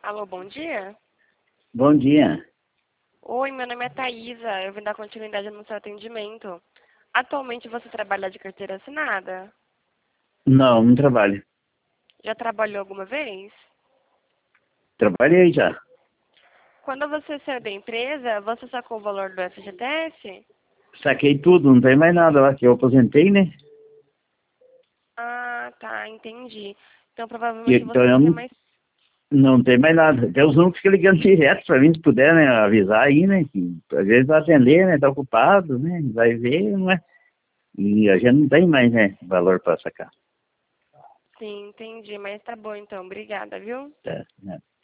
Alô, bom dia. Bom dia. Oi, meu nome é Thaisa. Eu vim dar continuidade no seu atendimento. Atualmente você trabalha de carteira assinada? Não, não trabalho. Já trabalhou alguma vez? Trabalhei já. Quando você saiu da empresa, você sacou o valor do FGTS? Saquei tudo, não tem mais nada lá, que eu aposentei, né? Ah, tá, entendi. Então provavelmente Então você não eu tem não, mais. não tem mais nada. Até os números ficam ligando direto pra mim, se puder, né? Avisar aí, né? Que às vezes vai atender, né? Tá ocupado, né? Vai ver, não é? E a gente não tem mais, né? Valor pra sacar. Sim, entendi. Mas tá bom então. Obrigada, viu? Tá, né?